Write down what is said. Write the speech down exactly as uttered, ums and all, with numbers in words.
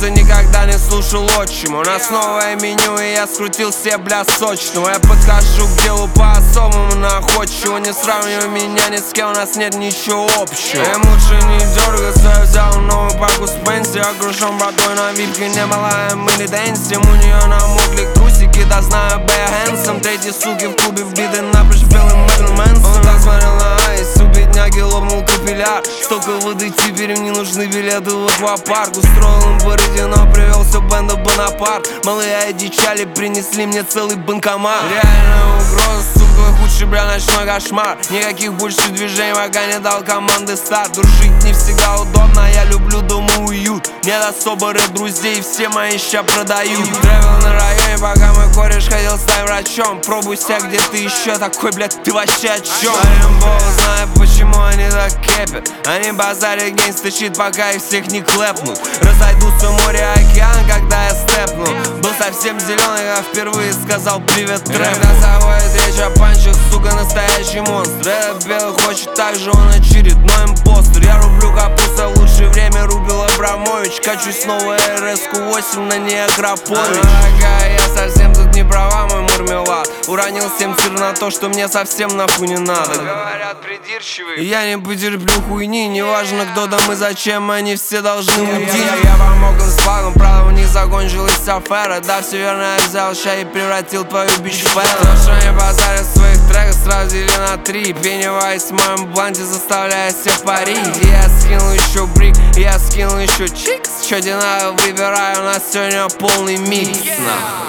детства никогда не слушал отчима. У нас новое меню, и я скрутил себе, бля, сочного. Я подхожу к делу по-особому находчиво. Не сравнивай меня ни с кем, у нас нет ничего общего. Им лучше не дергаться, я взял новую паку Спенси. Окружен братвой на випке, не малая, мы не дэнсим. У нее намокли трусики, да знаю Бэя Хэнсом. Третьи суки в клубе вбиты напрочь белым Мэрлин Мэнсон. Он так смотрел на айс, у бедняги лопнул капилляр. Столько воды, теперь им не нужны билеты в аквапарк. Устроил им париди, но привел все бенда Бонапарт. Малые одичали, принесли мне целый банкомат. Реальная угроза, сука, худший, бля, ночной кошмар. Никаких больше движений, пока не дал команды старт. Дружить не всегда удобно, я люблю дома уют. Нет особо рэп друзей, все мои ща продают. Тревел на районе, пока мой кореш хотел стать врачом. Пробуй себя, где ты еще такой, блядь, ты вообще о чем? Парень Бог знает, почему они так кепят. Они базарят гейнста щит, пока их всех не клепнут. Разойдутся море, океан, когда я степну. Был совсем зеленый, я впервые сказал привет трэп. Когда заходит речь о панчах, сука, настоящий монстр. Этот белый хочет так же, он очередной импостер. Я рублю капуста, в лучшее время рубил Абрамович. Качусь снова эр эс ку восемь, на ней Акропович. Дорогая, я совсем тут не права, мой мурмелад. Уронил семь цифр на то, что мне совсем нахуй не надо. Говорят, придирчивый. Я не потерплю хуйни, неважно кто там и зачем, они все должны уйти. Я, я, я помог им с флагом, правда у них закончилась афера. Да, все верно я взял ща и превратил твою бич в фэн. Хорошо не базарят в своих треках, сразу дели на три. Пеннивайз в моем бланте заставляет всех парить. Я скинул еще брик, я скинул еще чикс. Чё тебе надо, выбираю, у нас сегодня полный микс, нахуй.